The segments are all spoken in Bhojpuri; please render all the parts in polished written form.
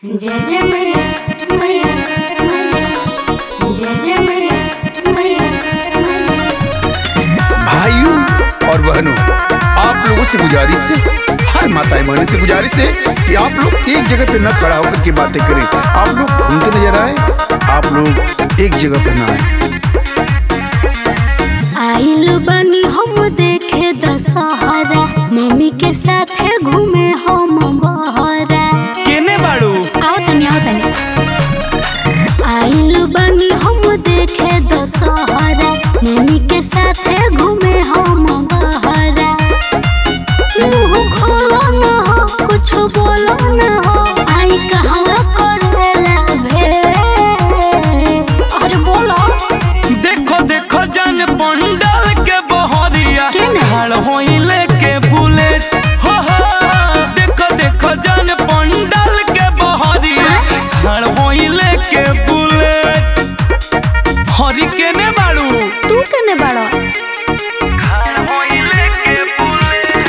जय जय मैया मैया जय जय मैया मैया। भाइयों और बहनों, आप लोगों से गुजारिश है, हर माताएं बहनों से गुजारिश है कि आप लोग एक जगह पे न खड़ा होकर के बातें करें। आप लोग घूमते नजर आए, आप लोग एक जगह पे न आए। आइल बनी हम देखे दशहरा, मम्मी के साथ घूमे हम बहरा। केने बाड़ू? आओ तनी आइल बनी हम देखे दशहरा, मम्मी के साथ घूमे हम बहरा। मुँह खोलो न हो, कुछ बोलो न हो, आई कहवा करेला भे। अरे बोलो। देखो देखो जान पंडाल के बहरिया खड़ होइले के बुलेट हो देखो देखो जान पंडाल के बहरिया खड़ होइले के बुलेट। हरी केने बाड़ू? तू केने बाड़ो? खड़ होइले के बुलेट,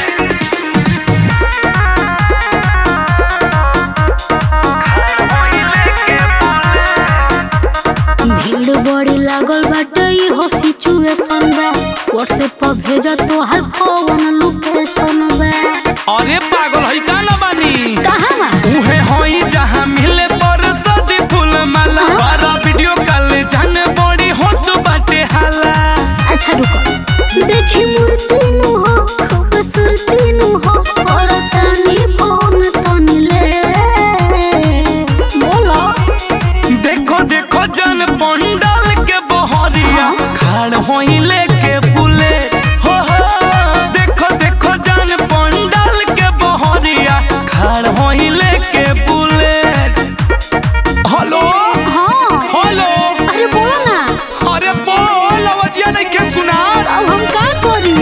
खड़ होइले के बुलेट। भीड़ बड़ी लागल बाटे, ई हो सिचुएशन बा। व्हाट्सएप पर भेजा तोहार कौन लोकेशन बा। अरे पागल है का न बानी? कहाँ बा? उहे होई जहाँ मिले पर सदी फूल माला। बारा वीडियो कॉल जाने बड़ी होत बाटे हाला। अच्छा रुको, देखी मूर्ति नु हो, खूबसूरती नु हो, और तनी फोन तनी ले। बोलो। देखो देखो जन पंडाल के बहरिया खड़ होइले के बुलेट हो देखो देखो जन पंडाल के बहरिया खड़ होइले के बुलेट। हेलो हाँ। हेलो, अरे बोलो ना। अरे बोल, आवाजिया नहीं के सुना। अब हम का करी?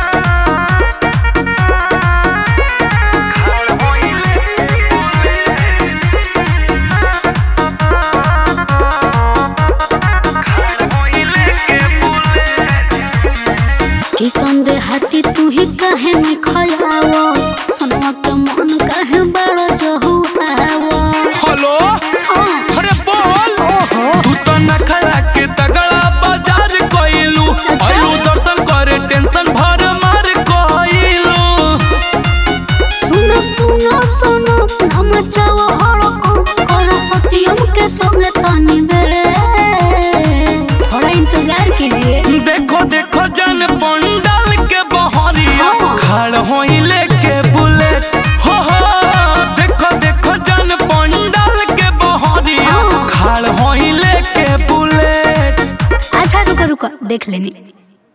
कि संदेह हाथी तू ही कहे में खयावो, सनवा के मन कहे बड़ा जहुआवो। हेलो, अरे बोल। तू तो नखरा के तगड़ा बाजार कोइलू, आलू दर्शन करे टेंशन भर मार कोइलू। सुनो सुनो सुनो, नाम चावो हड़को, करो सत्यम के संग तनी बे। थोड़ा इंतजार कीजिए। देखो देखो जन पंडाल के बहरिया खड़ होइले के बुलेट हो देखो देखो जन पंडाल के बहरिया खड़ होइले के बुलेट। अच्छा रुको रुको, देख लेनी।